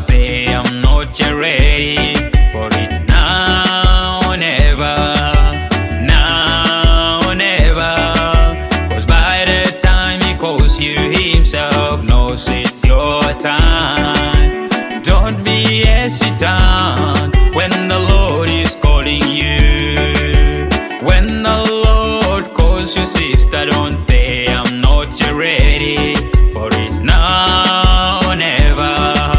say I'm not yet ready for it now or never. Now or never. 'Cause by the time he calls you, himself knows it's your time. Don't be hesitant when the Lord is calling you. When the Lord calls you, sister, don't say I'm not yet ready, for it's now or never.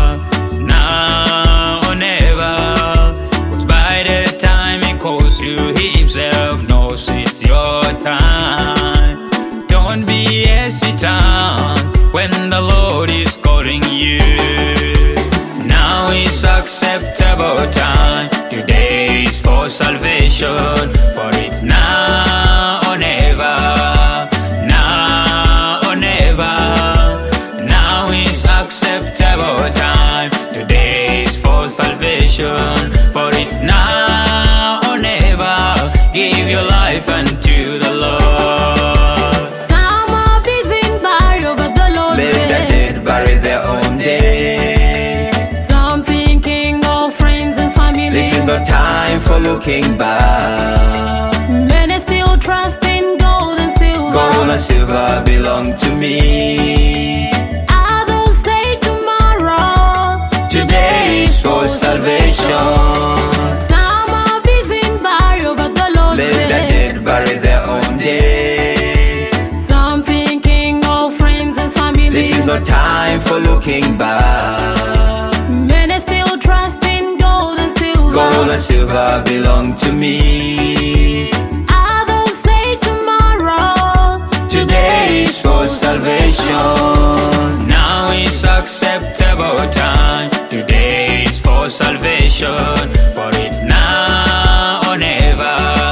Now or never. 'Cause by the time he calls you, he himself knows it's your time. Don't be hesitant when the Lord is calling you. Now is acceptable time. Today is for salvation, for it's now or never. Now or never. Now is acceptable time. Today is for salvation, for it's now or never. Give your life unto the Lord. Some are busy in burial, but the Lord Let said, the dead bury their own dead. some thinking of friends and family. This is the time for looking back. Many still trust in gold and silver. Gold and silver belong to me. Others say tomorrow. Today is for salvation. Some are busy in burial, but the Lord Let the said, dead bury their own dead. some thinking of friends and family. This is the time for looking back. Many still trust in gold and silver. Gold and silver belong to me. Others say tomorrow. Today is for salvation. Now is acceptable time. Today is for salvation, for it's now or never.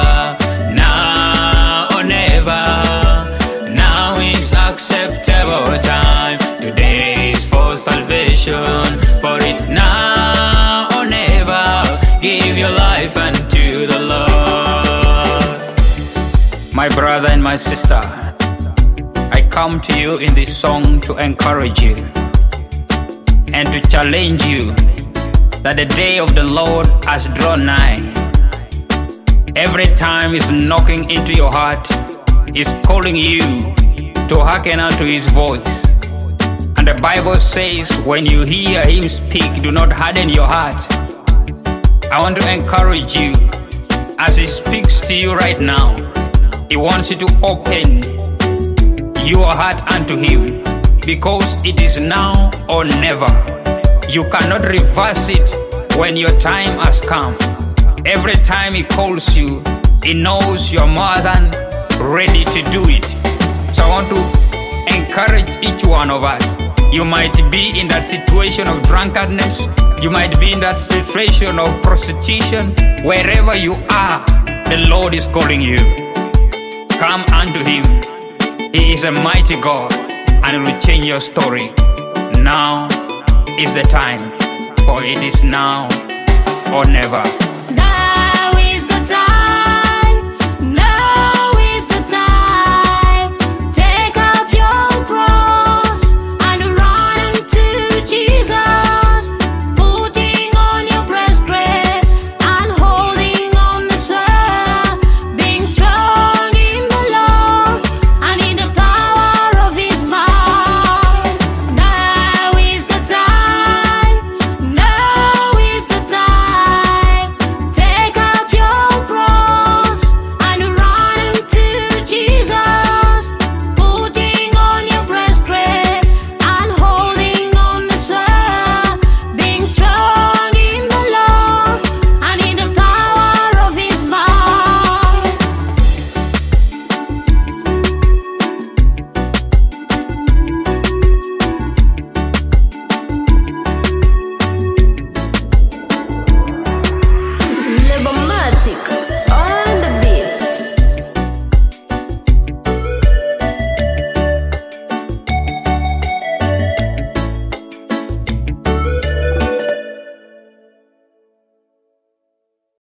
Now or never. Now is acceptable time. Today is for salvation, for it's now or never. Give your life unto the Lord. My brother and my sister, I come to you in this song to encourage you and to challenge you that the day of the Lord has drawn nigh. Every time He's knocking into your heart, He's calling you to hearken unto His voice. And the Bible says, when you hear Him speak, do not harden your heart. I want to encourage you, as He speaks to you right now, He wants you to open your heart unto Him, because it is now or never. You cannot reverse it when your time has come. Every time He calls you, He knows you're more than ready to do it. So I want to encourage each one of us. You might be in that situation of drunkenness. You might be in that situation of prostitution. Wherever you are, the Lord is calling you. Come unto Him. He is a mighty God, and He will change your story. Now is the time, for it is now or never.